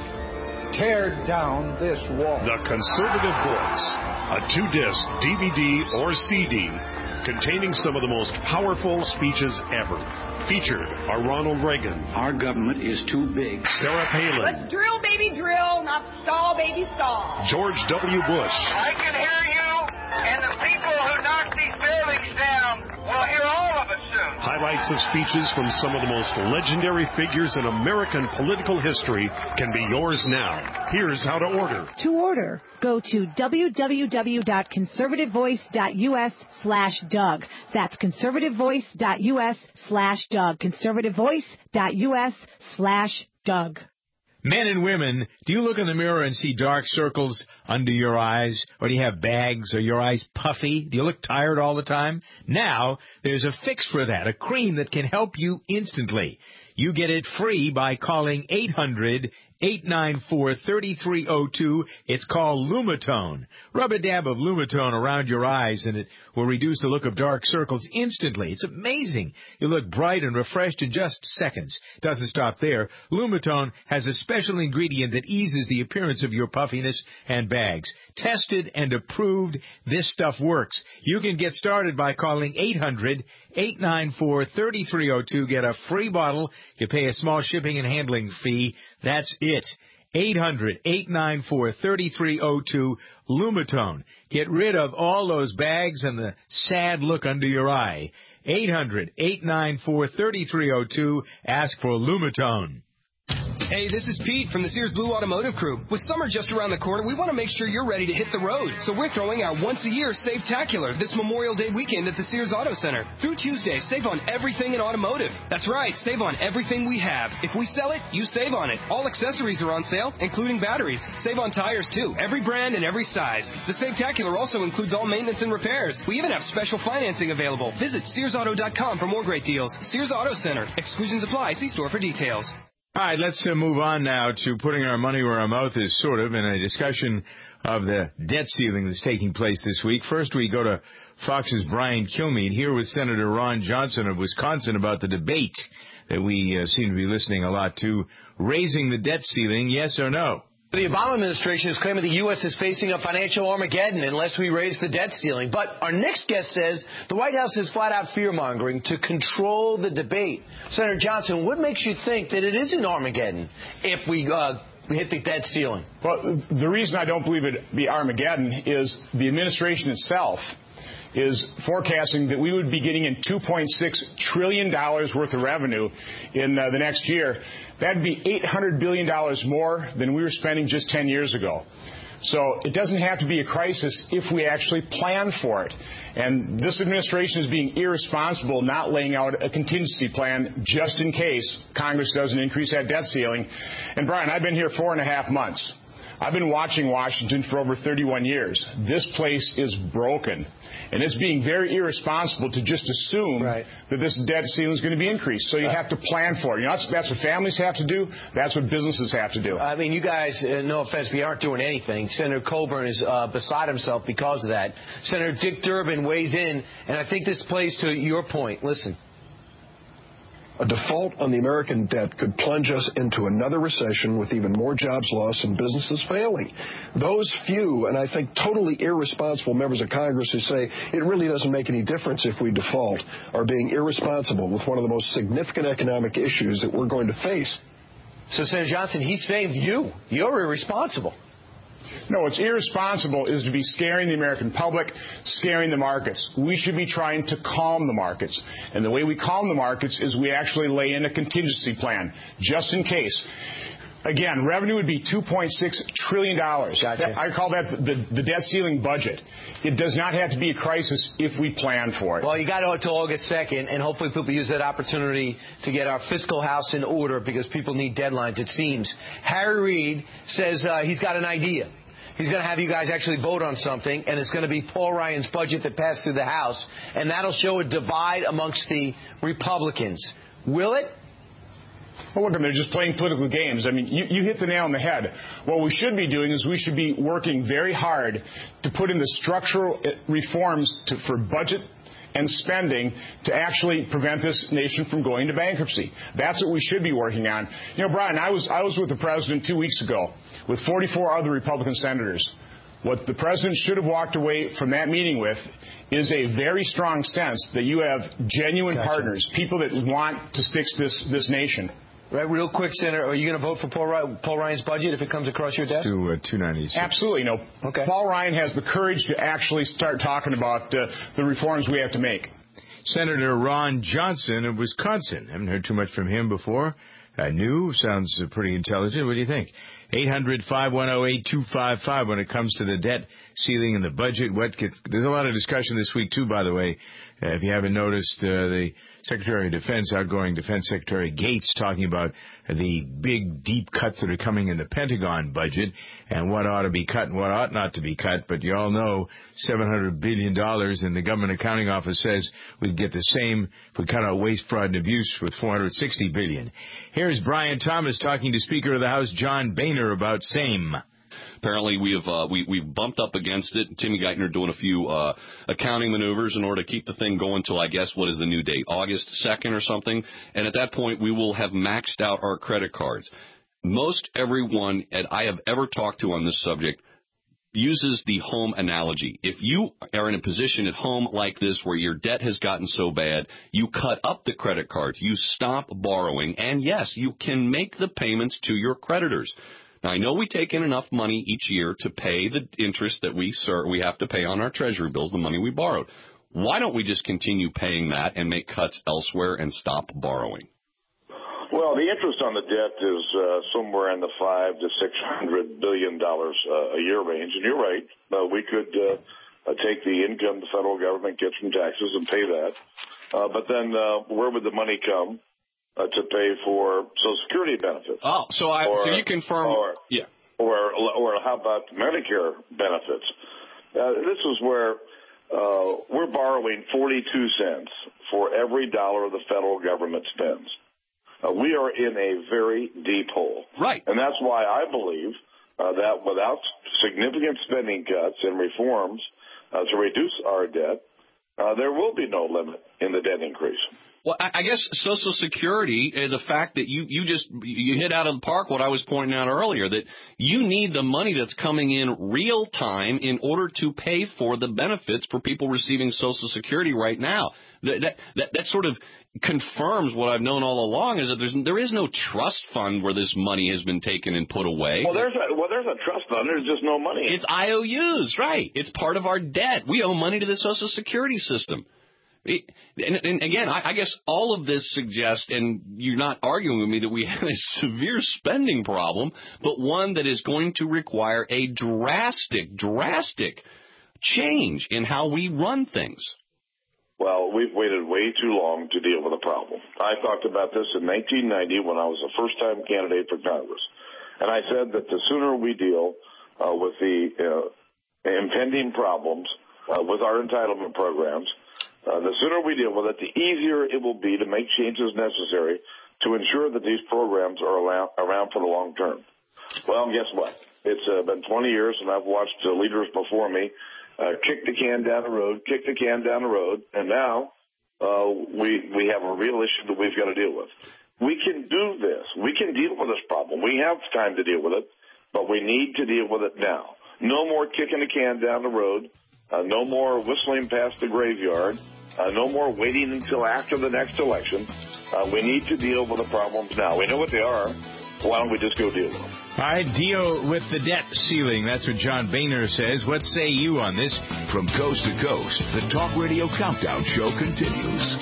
tear down this wall. The Conservative Voice. A two-disc D V D or C D containing some of the most powerful speeches ever. Featured are Ronald Reagan. Our government is too big. Sarah Palin. Let's drill, baby, drill, not stall, baby, stall. George W. Bush. I can hear you, and the people who knock these buildings down will hear all of us soon. Highlights of speeches from some of the most legendary figures in American political history can be yours now. Here's how to order. To order, go to w w w dot conservative voice dot u s slash Doug. That's conservative voice dot u s slash Doug. conservative voice dot u s slash Doug. Men and women, do you look in the mirror and see dark circles under your eyes? Or do you have bags? Are your eyes puffy? Do you look tired all the time? Now, there's a fix for that, a cream that can help you instantly. You get it free by calling eight hundred, eight nine four, three three zero two. It's called Lumitone. Rub a dab of Lumitone around your eyes and it will reduce the look of dark circles instantly. It's amazing. You look bright and refreshed in just seconds. Doesn't stop there. Lumitone has a special ingredient that eases the appearance of your puffiness and bags. Tested and approved, this stuff works. You can get started by calling eight hundred, eight nine four, three three zero two. Get a free bottle. You pay a small shipping and handling fee. That's it. eight hundred, eight nine four, three three zero two. Lumitone. Get rid of all those bags and the sad look under your eye. eight hundred, eight nine four, three three zero two. Ask for Lumitone. Hey, this is Pete from the Sears Blue Automotive Crew. With summer just around the corner, we want to make sure you're ready to hit the road. So we're throwing our once-a-year Save-tacular this Memorial Day weekend at the Sears Auto Center. Through Tuesday, save on everything in automotive. That's right, save on everything we have. If we sell it, you save on it. All accessories are on sale, including batteries. Save on tires, too. Every brand and every size. The Save-tacular also includes all maintenance and repairs. We even have special financing available. Visit Sears Auto dot com for more great deals. Sears Auto Center. Exclusions apply. See store for details. All right, let's uh, move on now to putting our money where our mouth is, sort of, in a discussion of the debt ceiling that's taking place this week. First, we go to Fox's Brian Kilmeade here with Senator Ron Johnson of Wisconsin about the debate that we uh, seem to be listening a lot to, raising the debt ceiling, yes or no? The Obama administration is claiming the U S is facing a financial Armageddon unless we raise the debt ceiling. But our next guest says the White House is flat-out fear-mongering to control the debate. Senator Johnson, what makes you think that it is an Armageddon if we uh, hit the debt ceiling? Well, the reason I don't believe it be Armageddon is the administration itself is forecasting that we would be getting in two point six trillion dollars worth of revenue in uh, the next year. That'd be eight hundred billion dollars more than we were spending just ten years ago. So it doesn't have to be a crisis if we actually plan for it. And this administration is being irresponsible, not laying out a contingency plan just in case Congress doesn't increase that debt ceiling. And, Brian, I've been here four and a half months. I've been watching Washington for over thirty-one years. This place is broken. And it's being very irresponsible to just assume right. that this debt ceiling is going to be increased. So you right. have to plan for it. You know, that's, that's what families have to do. That's what businesses have to do. I mean, you guys, uh, no offense, we aren't doing anything. Senator Coburn is uh, beside himself because of that. Senator Dick Durbin weighs in, and I think this plays to your point. Listen. A default on the American debt could plunge us into another recession with even more jobs lost and businesses failing. Those few, and I think totally irresponsible members of Congress who say it really doesn't make any difference if we default are being irresponsible with one of the most significant economic issues that we're going to face. So, Senator Johnson, he's saying you, you're irresponsible. No, what's irresponsible is to be scaring the American public, scaring the markets. We should be trying to calm the markets. And the way we calm the markets is we actually lay in a contingency plan, just in case. Again, revenue would be two point six trillion dollars. Gotcha. That, I call that the, the debt ceiling budget. It does not have to be a crisis if we plan for it. Well, you got until August second, and hopefully people use that opportunity to get our fiscal house in order because people need deadlines, it seems. Harry Reid says uh, he's got an idea. He's going to have you guys actually vote on something, and it's going to be Paul Ryan's budget that passed through the House, and that'll show a divide amongst the Republicans. Will it? Well, look, they're just playing political games. I mean, you, you hit the nail on the head. What we should be doing is we should be working very hard to put in the structural reforms to, for budget and spending to actually prevent this nation from going to bankruptcy. That's what we should be working on. You know, Brian, I was I was with the president two weeks ago with forty-four other Republican senators. What the president should have walked away from that meeting with is a very strong sense that you have genuine gotcha. partners, people that want to fix this this nation. Right, real quick, Senator, are you going to vote for Paul, Ryan, Paul Ryan's budget if it comes across your desk? To uh, two ninety-six. Absolutely. No. Okay. Paul Ryan has the courage to actually start talking about uh, the reforms we have to make. Senator Ron Johnson of Wisconsin. Haven't heard too much from him before. Uh, new, sounds uh, pretty intelligent. What do you think? eight hundred, five one zero, eight two five five when it comes to the debt ceiling and the budget. What gets, there's a lot of discussion this week, too, by the way. Uh, if you haven't noticed, uh, the Secretary of Defense, outgoing Defense Secretary Gates, talking about uh, the big, deep cuts that are coming in the Pentagon budget and what ought to be cut and what ought not to be cut. But you all know seven hundred billion dollars, and the Government Accounting Office says we'd get the same if we cut out waste, fraud, and abuse with four hundred sixty billion dollars. Here's Brian Thomas talking to Speaker of the House John Boehner about same. Apparently, we have uh, we we bumped up against it. Timmy Geithner doing a few uh, accounting maneuvers in order to keep the thing going till I guess what is the new date, August second or something. And at that point, we will have maxed out our credit cards. Most everyone that I have ever talked to on this subject uses the home analogy. If you are in a position at home like this where your debt has gotten so bad, you cut up the credit cards, you stop borrowing, and yes, you can make the payments to your creditors. Now, I know we take in enough money each year to pay the interest that we sir, we have to pay on our Treasury bills, the money we borrowed. Why don't we just continue paying that and make cuts elsewhere and stop borrowing? Well, the interest on the debt is uh, somewhere in the five to six hundred billion dollars uh, a year range, and you're right. Uh, we could uh, uh, take the income the federal government gets from taxes and pay that, uh, but then uh, where would the money come? Uh, to pay for Social Security benefits. Oh, so I or, so you confirm? Or, yeah. Or or how about Medicare benefits? Uh, this is where uh, we're borrowing forty-two cents for every dollar the federal government spends. Uh, we are in a very deep hole. Right. And that's why I believe uh, that without significant spending cuts and reforms uh, to reduce our debt, uh, there will be no limit in the debt increase. Well, I guess Social Security, the fact that you, you just you hit out of the park what I was pointing out earlier, that you need the money that's coming in real time in order to pay for the benefits for people receiving Social Security right now. That that that, that sort of confirms what I've known all along, is that there's there is no trust fund where this money has been taken and put away. Well, there's a, well, there's a trust fund. There's just no money. It's I O Us, right? It's part of our debt. We owe money to the Social Security system. It, and, and again, I, I guess all of this suggests, and you're not arguing with me, that we have a severe spending problem, but one that is going to require a drastic, drastic change in how we run things. Well, we've waited way too long to deal with the problem. I talked about this in nineteen ninety when I was a first-time candidate for Congress, and I said that the sooner we deal uh, with the uh, impending problems uh, with our entitlement programs, Uh, the sooner we deal with it, the easier it will be to make changes necessary to ensure that these programs are around for the long term. Well, guess what? It's uh, been twenty years, and I've watched uh, leaders before me uh, kick the can down the road, kick the can down the road, and now uh, we we have a real issue that we've got to deal with. We can do this. We can deal with this problem. We have time to deal with it, but we need to deal with it now. No more kicking the can down the road. Uh, no more whistling past the graveyard. Uh, no more waiting until after the next election. Uh, we need to deal with the problems now. We know what they are. Why don't we just go deal with them? All right, deal with the debt ceiling. That's what John Boehner says. What say you on this? From coast to coast, the Talk Radio Countdown Show continues.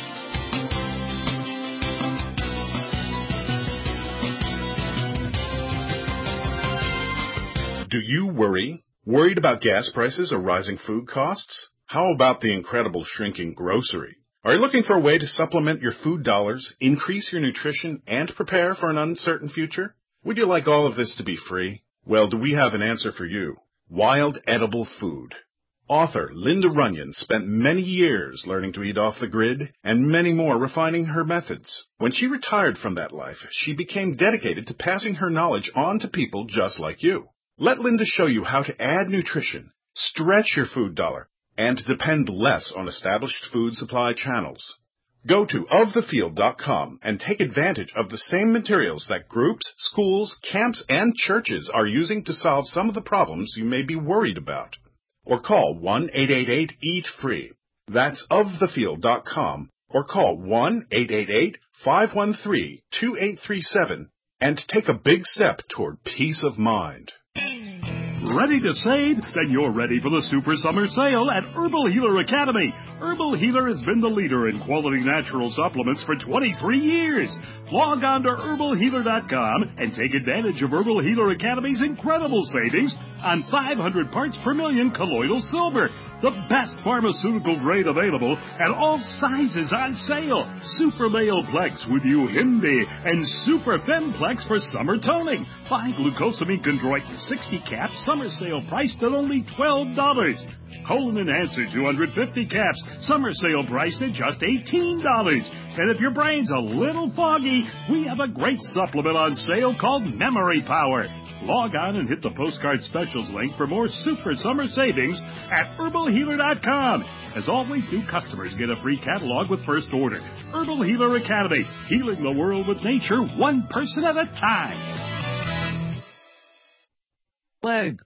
Do you worry? Worried about gas prices or rising food costs? How about the incredible shrinking grocery? Are you looking for a way to supplement your food dollars, increase your nutrition, and prepare for an uncertain future? Would you like all of this to be free? Well, do we have an answer for you? Wild Edible Food. Author Linda Runyon spent many years learning to eat off the grid and many more refining her methods. When she retired from that life, she became dedicated to passing her knowledge on to people just like you. Let Linda show you how to add nutrition, stretch your food dollar, and depend less on established food supply channels. Go to of the field dot com and take advantage of the same materials that groups, schools, camps, and churches are using to solve some of the problems you may be worried about. Or call one eight eight eight eat free. That's of the field dot com, or call one eight eight eight five one three two eight three seven and take a big step toward peace of mind. Ready to save? Then you're ready for the Super Summer Sale at Herbal Healer Academy. Herbal Healer has been the leader in quality natural supplements for twenty-three years. Log on to herbal healer dot com and take advantage of Herbal Healer Academy's incredible savings on five hundred parts per million colloidal silver. The best pharmaceutical grade available and all sizes on sale. Super Male Plex with Uhimbi and Super Femplex for summer toning. Buy glucosamine chondroitin sixty caps, summer sale priced at only twelve dollars. Colon Enhancer two hundred fifty caps, summer sale priced at just eighteen dollars. And if your brain's a little foggy, we have a great supplement on sale called Memory Power. Log on and hit the postcard specials link for more super summer savings at herbal healer dot com. As always, new customers get a free catalog with first order. Herbal Healer Academy, healing the world with nature one person at a time. Leg.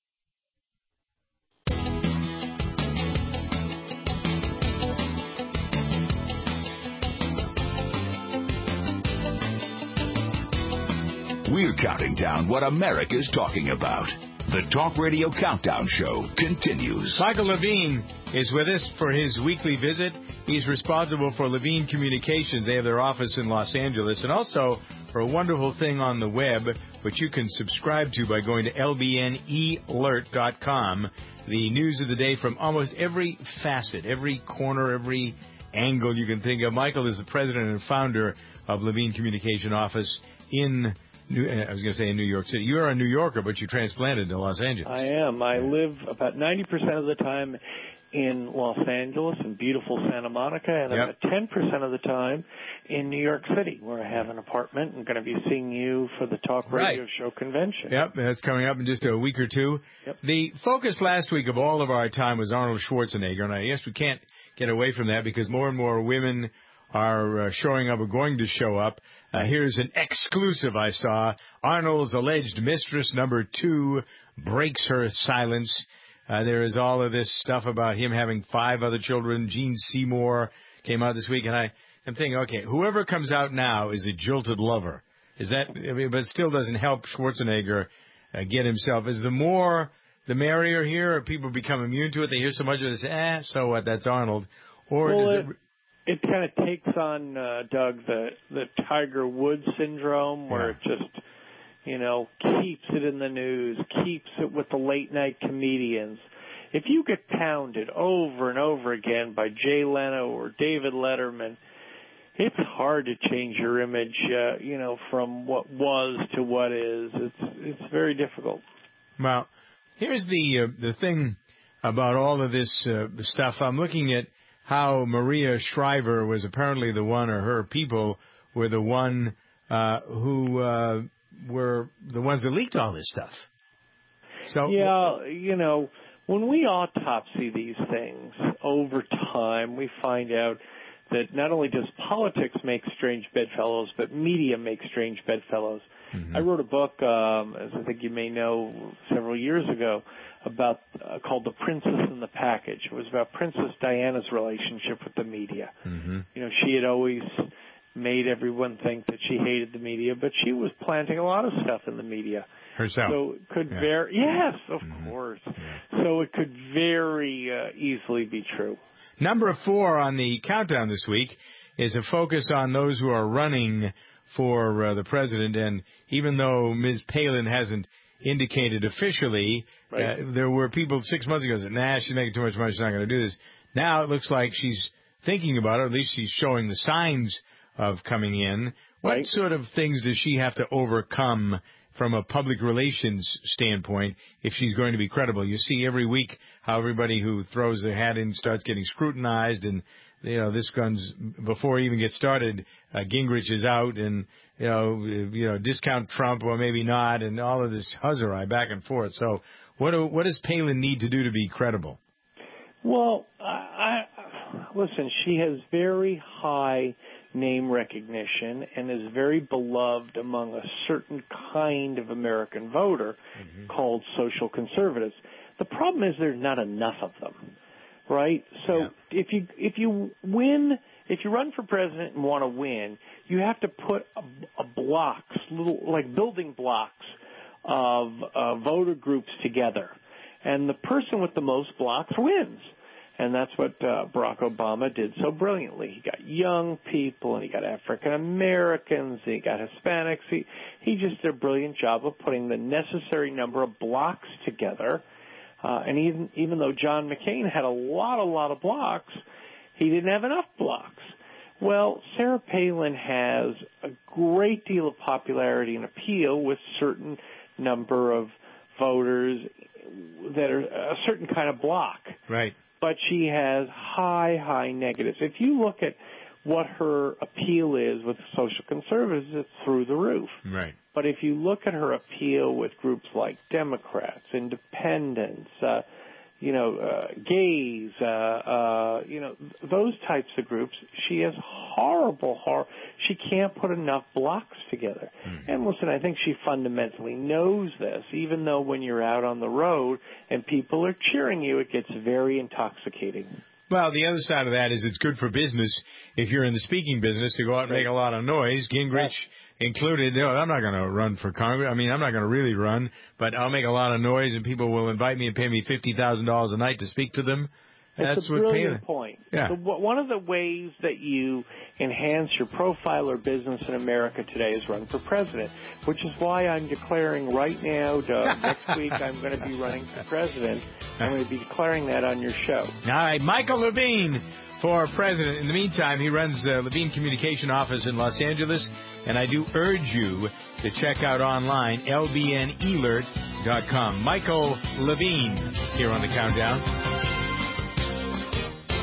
We're counting down what America's talking about. The Talk Radio Countdown Show continues. Michael Levine is with us for his weekly visit. He's responsible for Levine Communications. They have their office in Los Angeles, and also for a wonderful thing on the web, which you can subscribe to by going to L B N E alert dot com. The news of the day from almost every facet, every corner, every angle you can think of. Michael is the president and founder of Levine Communication Office in New, I was going to say in New York City. You're a New Yorker, but you transplanted to Los Angeles. I am. I live about ninety percent of the time in Los Angeles in beautiful Santa Monica, and yep. about ten percent of the time in New York City, where I have an apartment. I'm going to be seeing you for the Talk Radio right. Show convention. Yep, that's coming up in just a week or two. Yep. The focus last week of all of our time was Arnold Schwarzenegger, and I guess we can't get away from that because more and more women are uh, showing up or going to show up. Uh, here's an exclusive I saw. Arnold's alleged mistress number two breaks her silence. Uh, there is all of this stuff about him having five other children. Gene Seymour came out this week, and I am thinking, okay, whoever comes out now is a jilted lover. Is that? I mean, but it still doesn't help Schwarzenegger uh, get himself. Is the more the merrier here, or people become immune to it? They hear so much of this, eh, so what? That's Arnold. Or well, does it, it It kind of takes on, uh, Doug, the, the Tiger Woods syndrome where yeah. it just, you know, keeps it in the news, keeps it with the late-night comedians. If you get pounded over and over again by Jay Leno or David Letterman, it's hard to change your image, uh, you know, from what was to what is. It's it's very difficult. Well, here's the uh, the thing about all of this uh, stuff. I'm looking at how Maria Shriver was apparently the one, or her people were the one uh, who uh, were the ones that leaked all this stuff. So yeah, you know, when we autopsy these things over time, we find out that not only does politics make strange bedfellows, but media makes strange bedfellows. Mm-hmm. I wrote a book, um, as I think you may know, several years ago, about uh, called The Princess and the Package. It was about Princess Diana's relationship with the media. Mm-hmm. You know, she had always made everyone think that she hated the media, but she was planting a lot of stuff in the media. Herself. So it could yeah. very, yes, of mm-hmm. course. Yeah. So it could very uh, easily be true. Number four on the countdown this week is a focus on those who are running for uh, the president. And even though Miz Palin hasn't indicated officially, right. uh, there were people six months ago that said, nah, she's making too much money, she's not going to do this. Now it looks like she's thinking about it, or at least she's showing the signs of coming in. What right. sort of things does she have to overcome from a public relations standpoint if she's going to be credible? You see every week how everybody who throws their hat in starts getting scrutinized, and you know this guns before he even gets started. Uh, Gingrich is out, and you know you know discount Trump or maybe not, and all of this huzzarai back and forth. So what do, what does Palin need to do to be credible? Well, I, I listen. She has very high name recognition and is very beloved among a certain kind of American voter mm-hmm. called social conservatives. The problem is there's not enough of them, right? So yeah. if you if you win, if you run for president and want to win, you have to put a, a blocks, little like building blocks of uh, voter groups together, and the person with the most blocks wins. And that's what uh, Barack Obama did so brilliantly. He got young people, and he got African Americans, and he got Hispanics. He, he just did a brilliant job of putting the necessary number of blocks together. Uh, and even even though John McCain had a lot, a lot of blocks, he didn't have enough blocks. Well, Sarah Palin has a great deal of popularity and appeal with certain number of voters that are a certain kind of block. Right. But she has high, high negatives. If you look at what her appeal is with social conservatives, it's through the roof. Right. But if you look at her appeal with groups like Democrats, independents, uh, you know, uh, gays, uh, uh, you know, those types of groups, she has horrible, hor- she can't put enough blocks together. Mm-hmm. And listen, I think she fundamentally knows this, even though when you're out on the road and people are cheering you, it gets very intoxicating. Well, the other side of that is it's good for business if you're in the speaking business to go out and make a lot of noise. Gingrich included, you know, I'm not going to run for Congress. I mean, I'm not going to really run, but I'll make a lot of noise and people will invite me and pay me fifty thousand dollars a night to speak to them. That's It's a what brilliant Palin, point. Yeah. So one of the ways that you enhance your profile or business in America today is run for president, which is why I'm declaring right now, Doug, next week I'm going to be running for president. I'm going to be declaring that on your show. All right, Michael Levine for president. In the meantime, he runs the Levine Communication Office in Los Angeles, and I do urge you to check out online L B N alert dot com. Michael Levine here on the Countdown.